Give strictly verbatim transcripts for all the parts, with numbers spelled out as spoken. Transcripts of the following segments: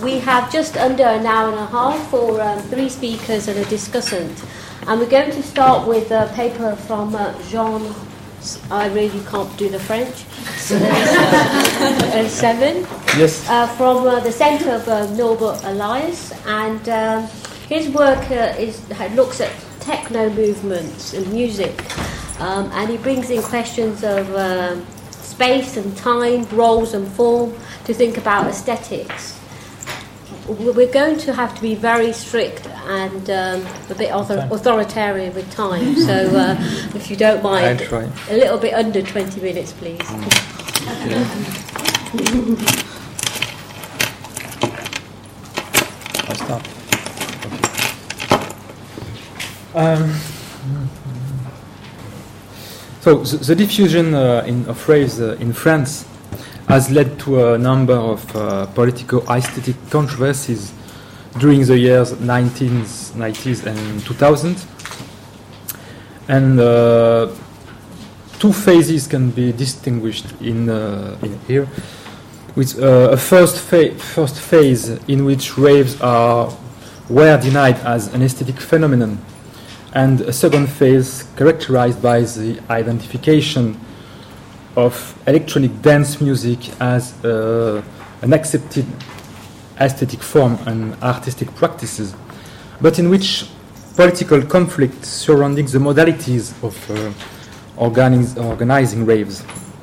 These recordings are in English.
we have just under an hour and a half for um, three speakers and a discussant. And we're going to start with a paper from uh, Jean, I really can't do the French, uh, seven, yes. uh, from uh, the Centre of uh, Norbert Elias. And um, his work uh, is looks at techno movements and music. Um, and he brings in questions of uh, space and time, roles and form, to think about aesthetics. We're going to have to be very strict and um, a bit author- authoritarian with time. So, uh, if you don't mind, I'll try. a little bit under twenty minutes, please. I'll start. Um, so, the, the diffusion uh, in, of raves uh, in France has led to a number of uh, political aesthetic controversies during the years nineteen nineties and two thousand. And uh, two phases can be distinguished in, uh, in here, with uh, a first, fa- first phase in which raves are were denied as an aesthetic phenomenon, and a second phase characterized by the identification of electronic dance music as uh, an accepted aesthetic form and artistic practices, but in which political conflict surrounding the modalities of uh, organiz- organizing raves.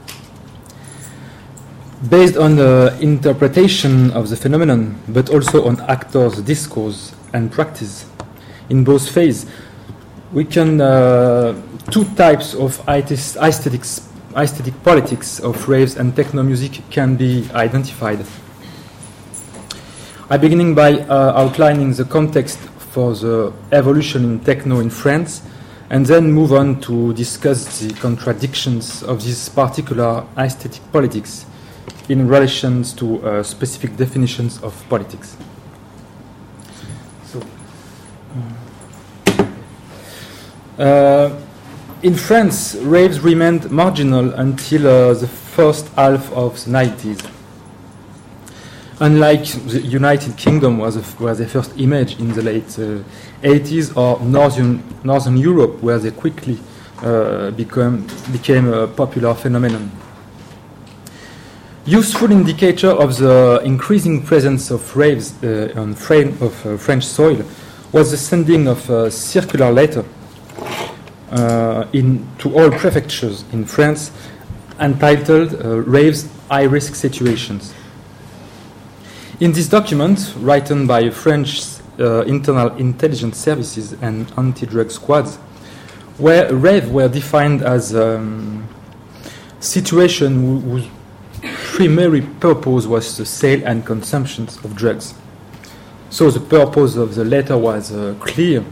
Based on the interpretation of the phenomenon, but also on actors' discourse and practice. In both phases, we can uh, two types of aesthetics Aesthetic politics of raves and techno music can be identified. I'm beginning by uh, outlining the context for the evolution in techno in France, and then move on to discuss the contradictions of these particular aesthetic politics in relation to uh, specific definitions of politics. So, uh, In France, raves remained marginal until uh, the first half of the nineties. Unlike the United Kingdom, was where they first emerged in the late uh, eighties, or Northern, Northern Europe, where they quickly uh, become, became a popular phenomenon. Useful indicator of the increasing presence of raves uh, on frame of uh, French soil was the sending of a circular letter Uh, in, to all prefectures in France, entitled uh, Raves High-Risk Situations. In this document, written by French uh, internal intelligence services and anti-drug squads, where rave were defined as a um, situation whose primary purpose was the sale and consumption of drugs. So the purpose of the letter was uh, clear.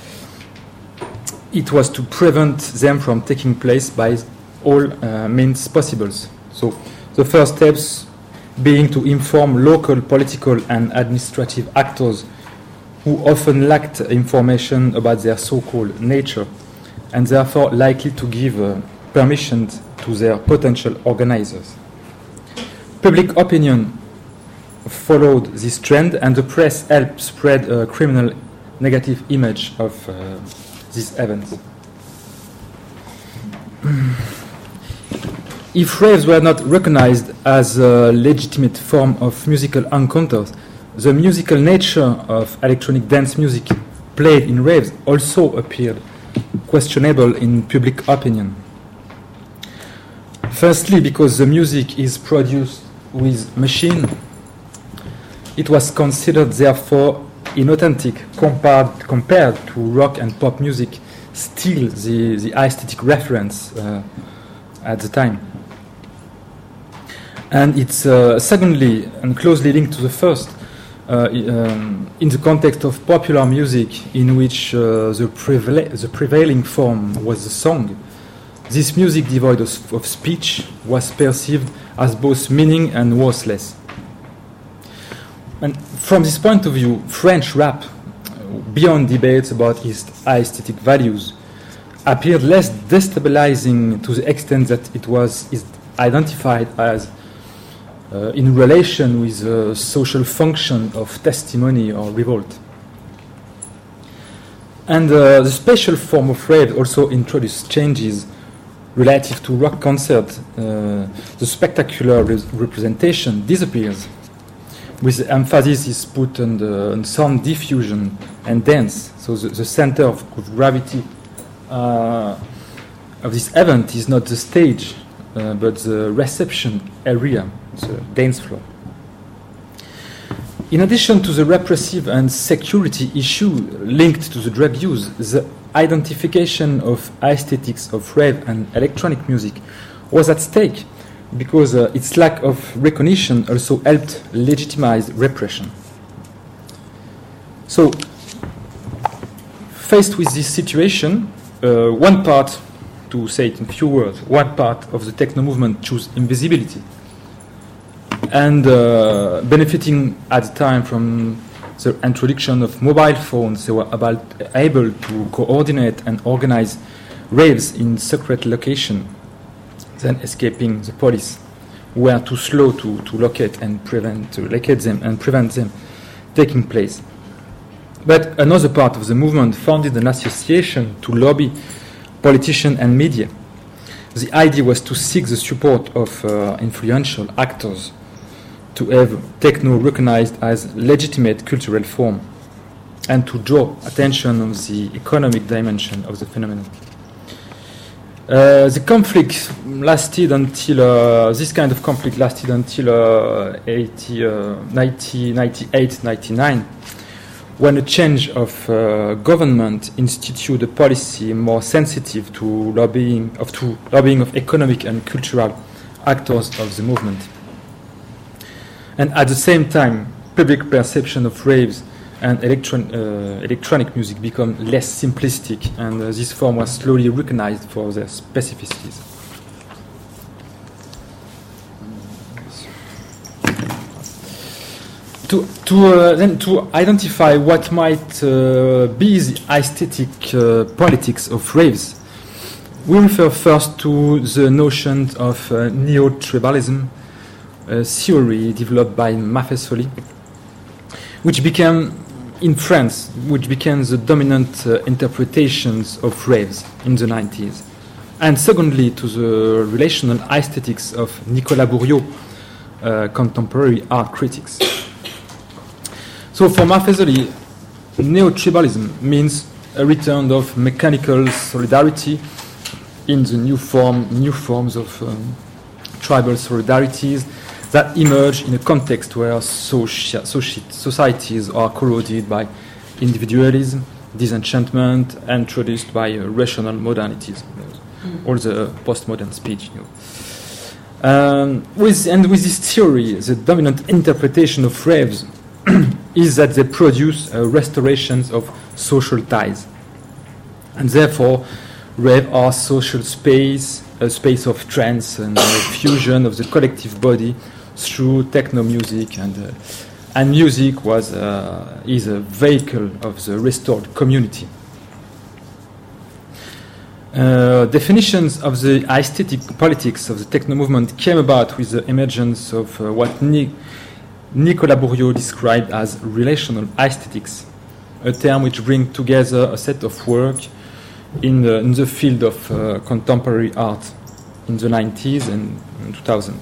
It was to prevent them from taking place by all uh, means possible. So the first steps being to inform local political and administrative actors who often lacked information about their so-called nature and therefore likely to give uh, permission to their potential organizers. Public opinion followed this trend, and the press helped spread a criminal negative image of uh, these events. If raves were not recognized as a legitimate form of musical encounters, the musical nature of electronic dance music played in raves also appeared questionable in public opinion. Firstly, because the music is produced with machine, it was considered therefore inauthentic compared, compared to rock and pop music, still the, the aesthetic reference uh, at the time. And it's uh, secondly, and closely linked to the first, uh, um, in the context of popular music in which uh, the, prevala- the prevailing form was the song, this music devoid of, of speech was perceived as both meaning and worthless. And from this point of view, French rap, beyond debates about its aesthetic values, appeared less destabilizing to the extent that it was is identified as uh, in relation with the social function of testimony or revolt. And uh, the special form of rave also introduced changes relative to rock concert. Uh, the spectacular re representation disappears, with the emphasis is put on, the, on sound diffusion and dance. So the, the center of gravity uh, of this event is not the stage, uh, but the reception area, the dance floor. In addition to the repressive and security issue linked to the drug use, the identification of aesthetics of rave and electronic music was at stake, because uh, its lack of recognition also helped legitimize repression. So, faced with this situation, uh, one part, to say it in few words, one part of the techno movement chose invisibility, and uh, benefiting at the time from the introduction of mobile phones, they were about able to coordinate and organize raves in secret location, then escaping the police, who were too slow to, to locate and prevent to locate them and prevent them taking place. But another part of the movement founded an association to lobby politicians and media. The idea was to seek the support of uh, influential actors to have techno recognized as legitimate cultural form, and to draw attention on the economic dimension of the phenomenon. Uh, the conflict lasted until, uh, this kind of conflict lasted until uh, eighty, uh, nineteen ninety-eight ninety-nine, when a change of uh, government instituted a policy more sensitive to lobbying of, to lobbying of economic and cultural actors of the movement. And at the same time, public perception of raves and electron, uh, electronic music become less simplistic, and uh, this form was slowly recognized for their specificities. To, to, uh, then to identify what might uh, be the aesthetic uh, politics of raves, we refer first to the notion of uh, neo-tribalism, a theory developed by Maffesoli, which became, in France, which became the dominant uh, interpretations of raves in the nineties. And secondly, to the relational aesthetics of Nicolas Bourriaud, uh, contemporary art critics. So for Maffesoli, neo-tribalism means a return of mechanical solidarity in the new form, new forms of um, tribal solidarities that emerge in a context where socia soci societies are corroded by individualism, disenchantment, introduced by uh, rational modernities, mm. all the postmodern speech. You know. um, with, and with this theory, the dominant interpretation of raves is that they produce uh, restorations of social ties, and therefore rave are social space, a space of trance and uh, fusion of the collective body through techno music, and uh, and music was uh, is a vehicle of the restored community. Uh, definitions of the aesthetic politics of the techno movement came about with the emergence of uh, what Ni Nicolas Bourriaud described as relational aesthetics, a term which brings together a set of work in the, in the field of uh, contemporary art in the nineties and two thousand.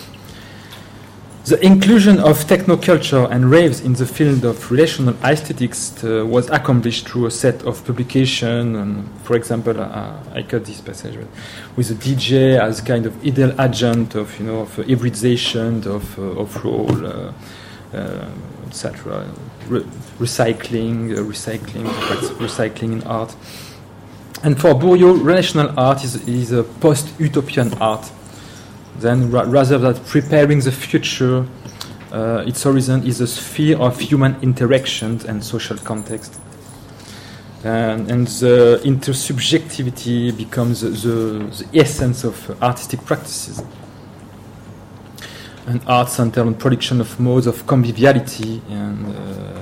The inclusion of technoculture and raves in the field of relational aesthetics uh, was accomplished through a set of publications. And for example, uh, I cut this passage with a D J as kind of ideal agent of, you know, of hybridization, of uh, of role, uh, uh, et cetera. Re recycling, uh, recycling, recycling in art. And for Bourriaud, relational art is is a post-utopian art. Then, ra rather than preparing the future, uh, its horizon is a sphere of human interactions and social context. And, and the intersubjectivity becomes the, the, the essence of artistic practices. And art centered on production of modes of conviviality. And, uh,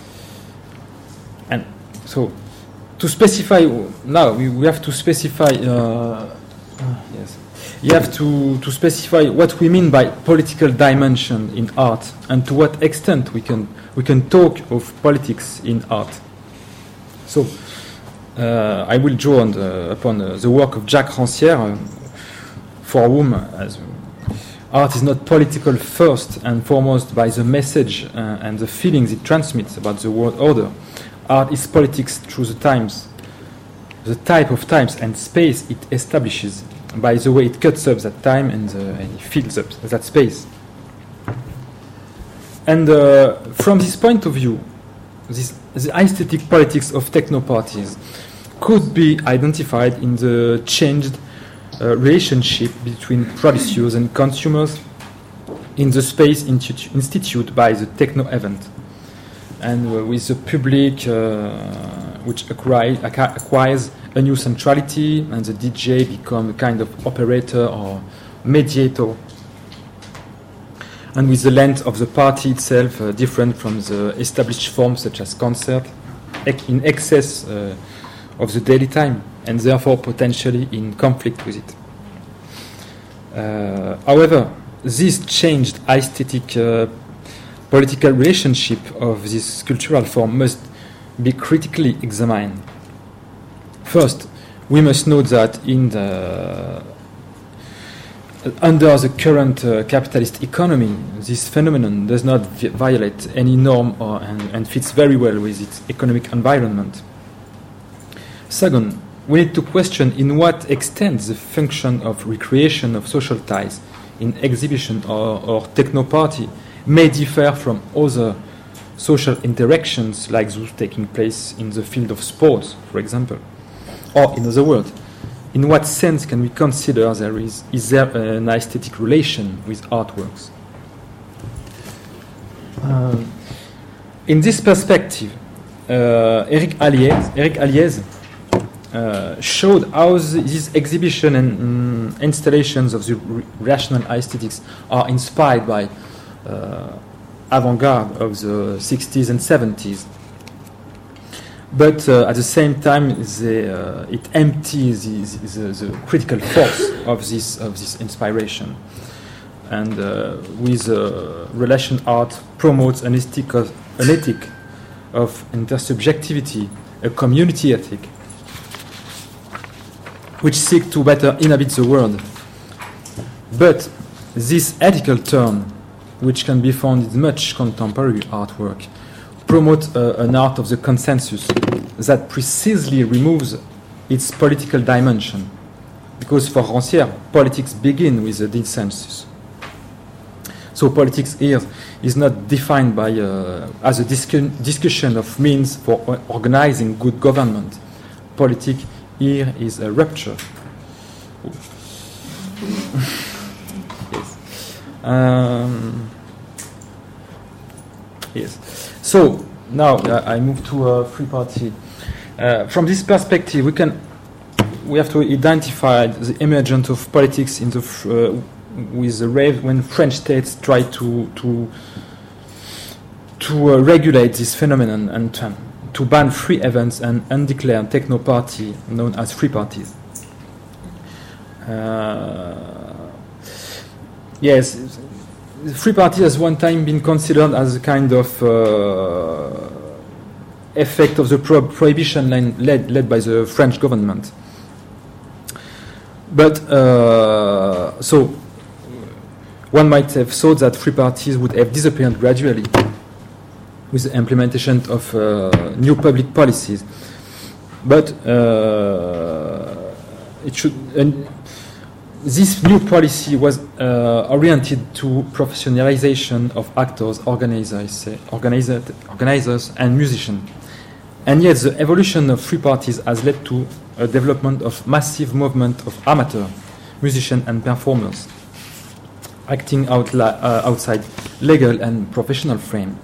and so, to specify, now we, we have to specify, uh, uh, yes. you have to, to specify what we mean by political dimension in art and to what extent we can we can talk of politics in art. So uh, I will draw on the, upon uh, the work of Jacques Rancière, uh, for whom uh, as, art is not political first and foremost by the message uh, and the feelings it transmits about the world order. Art is politics through the times, the type of times and space it establishes, by the way it cuts up that time and, uh, and it fills up that space. And uh, from this point of view, this, the aesthetic politics of techno parties could be identified in the changed uh, relationship between producers and consumers in the space institu- instituted by the techno event, and uh, with the public uh, which acquire, acquires a new centrality, and the D J become a kind of operator or mediator, and with the length of the party itself uh, different from the established forms such as concert, ec- in excess uh, of the daily time, and therefore potentially in conflict with it. Uh, however, this changed aesthetic uh, political relationship of this cultural form must be critically examined. First, we must note that in the under the current uh, capitalist economy, this phenomenon does not vi- violate any norm or, and, and fits very well with its economic environment. Second, we need to question in what extent the function of recreation of social ties in exhibition or, or techno-party may differ from other social interactions like those taking place in the field of sports, for example. Or, in other words, in what sense can we consider there is, is there an aesthetic relation with artworks? Um, in this perspective, uh, Eric Alliez, Eric Alliez uh, showed how the, these exhibition and um, installations of the r- rational aesthetics are inspired by uh, avant-garde of the sixties and seventies. But uh, at the same time, they, uh, it empties the, the, the critical force of this of this inspiration, and uh, with uh, relation art promotes an ethic of, an ethic of intersubjectivity, a community ethic, which seeks to better inhabit the world. But this ethical turn, which can be found in much contemporary artwork, promote uh, an art of the consensus that precisely removes its political dimension, because for Rancière, politics begin with the dissensus. So politics here is not defined by uh, as a discu- discussion of means for o- organizing good government. Politics here is a rupture. Yes. Um, yes. So now uh, I move to a free party. Uh, from this perspective, we can we have to identify the emergence of politics in the f- uh, with the rave when French states try to to to uh, regulate this phenomenon and to, to ban free events and undeclared techno party known as free parties. Uh, yes. The free party has one time been considered as a kind of uh, effect of the pro- prohibition line led, led by the French government. But, uh, so, one might have thought that free parties would have disappeared gradually with the implementation of uh, new public policies. But uh, it should... Uh, This new policy was uh, oriented to professionalization of actors, organizers, organizers, organizers, and musicians. And yet the evolution of free parties has led to a development of massive movement of amateur musicians and performers acting out la- uh, outside legal and professional frame.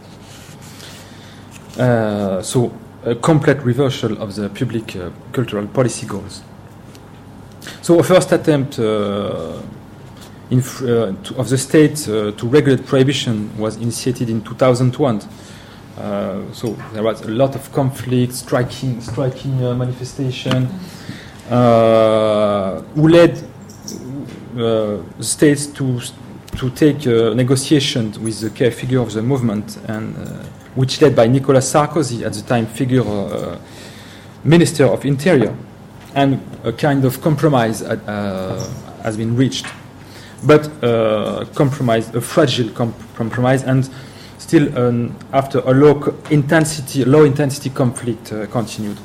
Uh, so a complete reversal of the public uh, cultural policy goals. So a first attempt uh, in, uh, to, of the state uh, to regulate prohibition was initiated in two thousand one. Uh, so there was a lot of conflict, striking, striking uh, manifestation, uh, who led, uh, states to to take uh, negotiations with the key figure of the movement, and uh, which led by Nicolas Sarkozy, at the time figure uh, Minister of Interior, and a kind of compromise uh, has been reached, but uh, compromise, a fragile comp compromise, and still um, after a low intensity, low intensity conflict uh, continued.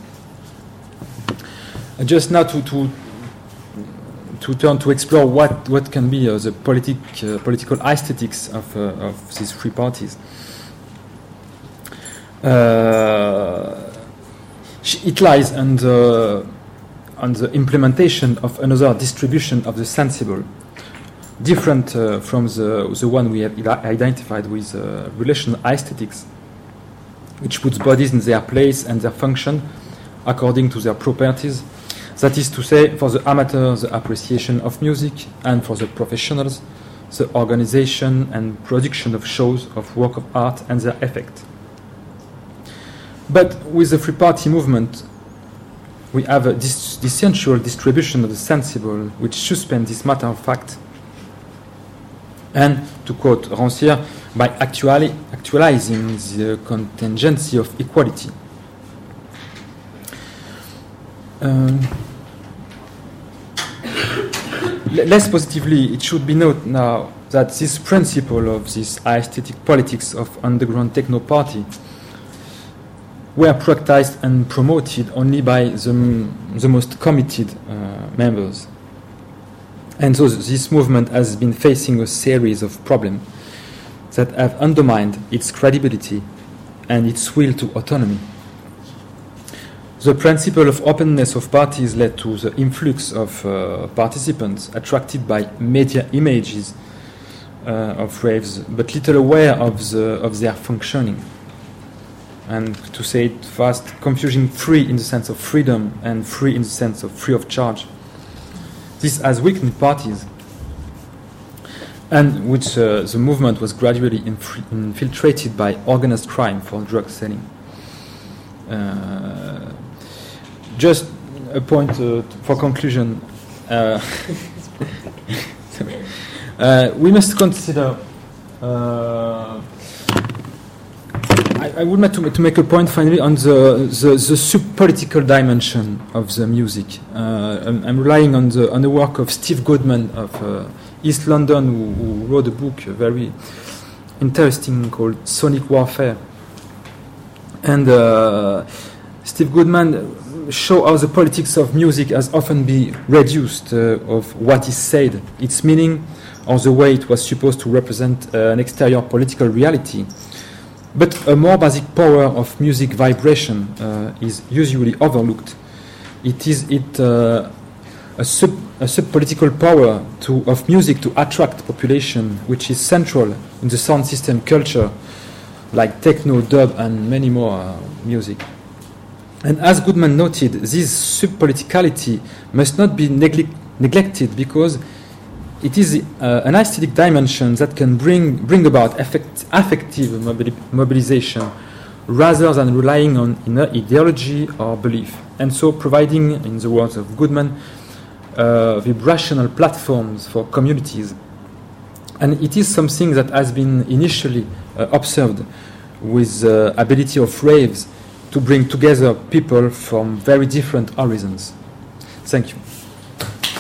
Uh, just now to, to to turn to explore what what can be uh, the politic uh, political aesthetics of uh, of these three parties. Uh, it lies on the, on the implementation of another distribution of the sensible, different uh, from the, the one we have identified with uh, relational aesthetics, which puts bodies in their place and their function according to their properties. That is to say, for the amateur, the appreciation of music, and for the professionals, the organization and production of shows, of work of art, and their effect. But with the Free Party movement, we have a dis dissensual distribution of the sensible, which suspends this matter of fact. And, to quote Rancière, by actuali actualizing the contingency of equality. Um, less positively, it should be noted now that this principle of this aesthetic politics of underground techno party were practiced and promoted only by the, the most committed uh, members. And so this movement has been facing a series of problems that have undermined its credibility and its will to autonomy. The principle of openness of parties led to the influx of uh, participants attracted by media images uh, of raves, but little aware of, the, of their functioning. And to say it fast, confusion free in the sense of freedom and free in the sense of free of charge. This has weakened parties, and which uh, the movement was gradually infiltrated by organized crime for drug selling. Uh, just a point uh, for conclusion. Uh, uh, we must consider. Uh, I, I would like to, to make a point finally on the, the, the sub-political dimension of the music. Uh, I'm, I'm relying on the, on the work of Steve Goodman of uh, East London, who, who wrote a book uh, very interesting called Sonic Warfare. And uh, Steve Goodman show how the politics of music has often been reduced uh, of what is said, its meaning, or the way it was supposed to represent uh, an exterior political reality. But a more basic power of music vibration uh, is usually overlooked. It is it uh, a sub a sub-political power to of music to attract population, which is central in the sound system culture, like techno, dub, and many more uh, music. And as Goodman noted, this sub-politicality must not be neglect neglected because it is uh, an aesthetic dimension that can bring bring about effect, affective mobili mobilization rather than relying on ideology or belief, and so providing, in the words of Goodman, uh, vibrational platforms for communities. And it is something that has been initially uh, observed with the uh, ability of raves to bring together people from very different horizons. Thank you.